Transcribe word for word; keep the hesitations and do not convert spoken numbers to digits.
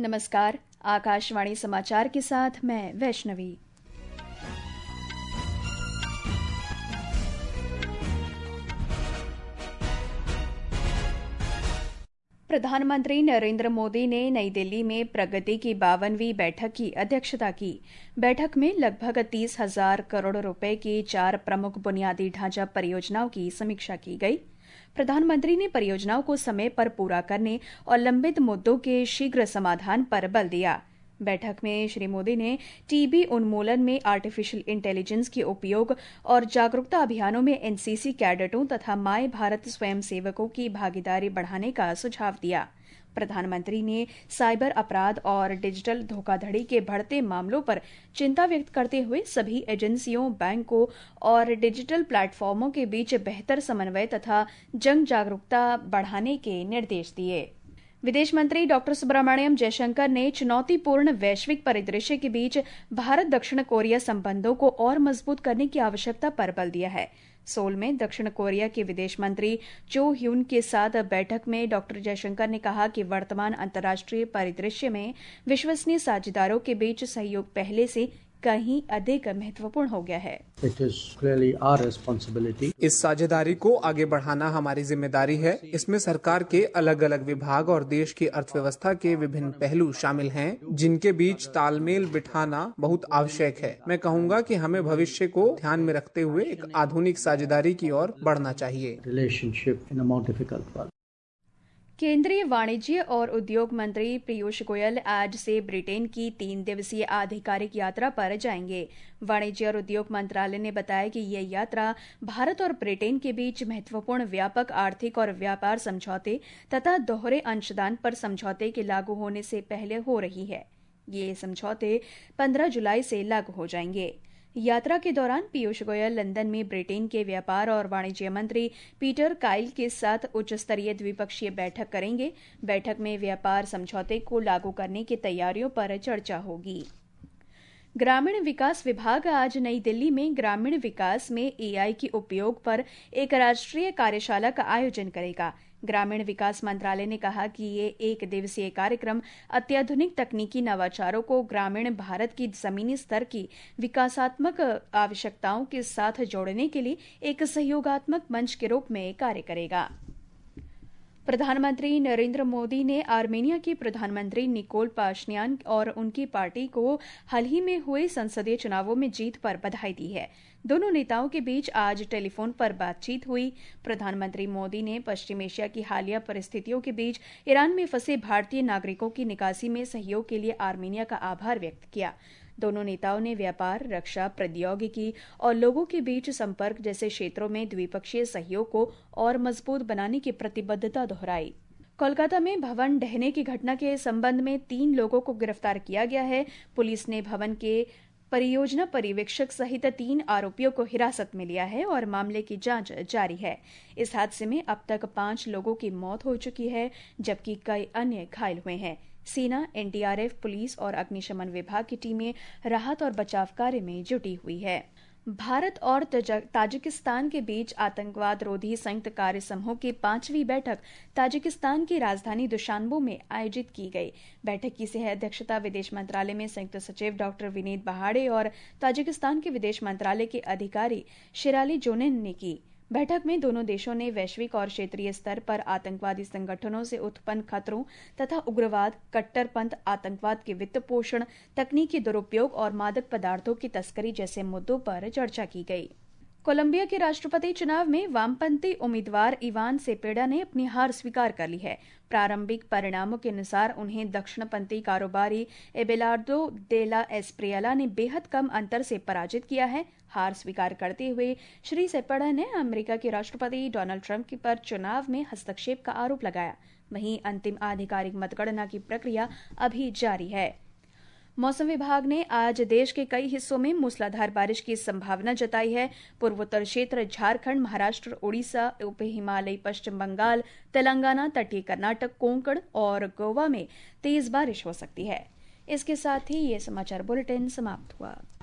नमस्कार। आकाशवाणी समाचार के साथ मैं वैष्णवी। प्रधानमंत्री नरेंद्र मोदी ने नई दिल्ली में प्रगति की बावनवीं बैठक की अध्यक्षता की। बैठक में लगभग तीस हजार करोड़ रुपए की चार प्रमुख बुनियादी ढांचा परियोजनाओं की समीक्षा की गई। प्रधानमंत्री ने परियोजनाओं को समय पर पूरा करने और लंबित मुद्दों के शीघ्र समाधान पर बल दिया। बैठक में श्री मोदी ने टीबी उन्मूलन में आर्टिफिशियल इंटेलिजेंस के उपयोग और जागरूकता अभियानों में एनसीसी कैडेटों तथा माय भारत स्वयंसेवकों की भागीदारी बढ़ाने का सुझाव दिया। प्रधानमंत्री ने साइबर अपराध और डिजिटल धोखाधड़ी के बढ़ते मामलों पर चिंता व्यक्त करते हुए सभी एजेंसियों, बैंकों और डिजिटल प्लेटफॉर्मों के बीच बेहतर समन्वय तथा जन जागरूकता बढ़ाने के निर्देश दिए। विदेश मंत्री डॉक्टर सुब्रमण्यम जयशंकर ने चुनौतीपूर्ण वैश्विक परिदृश्य के बीच भारत दक्षिण कोरिया संबंधों को और मजबूत करने की आवश्यकता पर बल दिया है। सोल में दक्षिण कोरिया के विदेश मंत्री चो ह्यून के साथ बैठक में डॉक्टर जयशंकर ने कहा कि वर्तमान अंतर्राष्ट्रीय परिदृश्य में विश्वसनीय साझेदारों के बीच सहयोग पहले से कहीं अधिक महत्वपूर्ण हो गया है। It is clearly our responsibility. इस साझेदारी को आगे बढ़ाना हमारी जिम्मेदारी है। इसमें सरकार के अलग अलग विभाग और देश की अर्थव्यवस्था के विभिन्न पहलू शामिल हैं, जिनके बीच तालमेल बिठाना बहुत आवश्यक है। मैं कहूँगा कि हमें भविष्य को ध्यान में रखते हुए एक आधुनिक साझेदारी की ओर बढ़ना चाहिए। Relationship in a more difficult world. केंद्रीय वाणिज्य और उद्योग मंत्री पीयूष गोयल आज से ब्रिटेन की तीन दिवसीय आधिकारिक यात्रा पर जाएंगे। वाणिज्य और उद्योग मंत्रालय ने बताया कि यह यात्रा भारत और ब्रिटेन के बीच महत्वपूर्ण व्यापक आर्थिक और व्यापार समझौते तथा दोहरे अंशदान पर समझौते के लागू होने से पहले हो रही है। ये समझौते पंद्रह जुलाई से लागू हो जाएंगे। यात्रा के दौरान पीयूष गोयल लंदन में ब्रिटेन के व्यापार और वाणिज्य मंत्री पीटर काइल के साथ उच्च स्तरीय द्विपक्षीय बैठक करेंगे। बैठक में व्यापार समझौते को लागू करने की तैयारियों पर चर्चा होगी। ग्रामीण विकास विभाग आज नई दिल्ली में ग्रामीण विकास में एआई के उपयोग पर एक राष्ट्रीय कार्यशाला का आयोजन करेगा। ग्रामीण विकास मंत्रालय ने कहा कि ये एक दिवसीय कार्यक्रम अत्याधुनिक तकनीकी नवाचारों को ग्रामीण भारत की जमीनी स्तर की विकासात्मक आवश्यकताओं के साथ जोड़ने के लिए एक सहयोगात्मक मंच के रूप में कार्य करेगा। प्रधानमंत्री नरेंद्र मोदी ने आर्मेनिया के प्रधानमंत्री निकोल पाशिन्यान और उनकी पार्टी को हाल ही में हुए संसदीय चुनावों में जीत पर बधाई दी है। दोनों नेताओं के बीच आज टेलीफोन पर बातचीत हुई। प्रधानमंत्री मोदी ने पश्चिम एशिया की हालिया परिस्थितियों के बीच ईरान में फंसे भारतीय नागरिकों की निकासी में सहयोग के लिए आर्मेनिया का आभार व्यक्त किया। दोनों नेताओं ने व्यापार, रक्षा, प्रौद्योगिकी और लोगों के बीच संपर्क जैसे क्षेत्रों में द्विपक्षीय सहयोग को और मजबूत बनाने की प्रतिबद्धता दोहराई। कोलकाता में भवन ढहने की घटना के संबंध में तीन लोगों को गिरफ्तार किया गया है। पुलिस ने भवन के परियोजना पर्यवेक्षक सहित तीन आरोपियों को हिरासत में लिया है और मामले की जांच जारी है। इस हादसे में अब तक पांच लोगों की मौत हो चुकी है, जबकि कई अन्य घायल हुए हैं। सेना, एनडीआरएफ, पुलिस और अग्निशमन विभाग की टीमें राहत और बचाव कार्य में जुटी हुई है। भारत और ताजिकिस्तान के बीच आतंकवाद रोधी संयुक्त कार्य समूह की पांचवीं बैठक ताजिकिस्तान की राजधानी दुशान्बे में आयोजित की गई। बैठक की सह अध्यक्षता विदेश मंत्रालय में संयुक्त सचिव डॉक्टर विनीत बहाड़े और ताजिकिस्तान के विदेश मंत्रालय के अधिकारी शिराली जोनेन ने की। बैठक में दोनों देशों ने वैश्विक और क्षेत्रीय स्तर पर आतंकवादी संगठनों से उत्पन्न खतरों तथा उग्रवाद, कट्टरपंथ, आतंकवाद के वित्त पोषण, तकनीकी दुरुपयोग और मादक पदार्थों की तस्करी जैसे मुद्दों पर चर्चा की गई। कोलंबिया के राष्ट्रपति चुनाव में वामपंथी उम्मीदवार इवान सेपेडा ने अपनी हार स्वीकार कर ली है। प्रारंभिक परिणामों के अनुसार उन्हें दक्षिणपंथी कारोबारी एबेलार्डो दे ला एस्प्रियला ने बेहद कम अंतर से पराजित किया है। हार स्वीकार करते हुए श्री सेपेडा ने अमेरिका के राष्ट्रपति डोनाल्ड ट्रंप पर चुनाव में हस्तक्षेप का आरोप लगाया। वहीं अंतिम आधिकारिक मतगणना की प्रक्रिया अभी जारी है। मौसम विभाग ने आज देश के कई हिस्सों में मूसलाधार बारिश की संभावना जताई है। पूर्वोत्तर क्षेत्र, झारखंड, महाराष्ट्र, ओडिशा, उप हिमालयी पश्चिम बंगाल, तेलंगाना, तटीय कर्नाटक, कोंकण और गोवा में तेज बारिश हो सकती है। इसके साथ ही ये समाचार बुलेटिन समाप्त हुआ।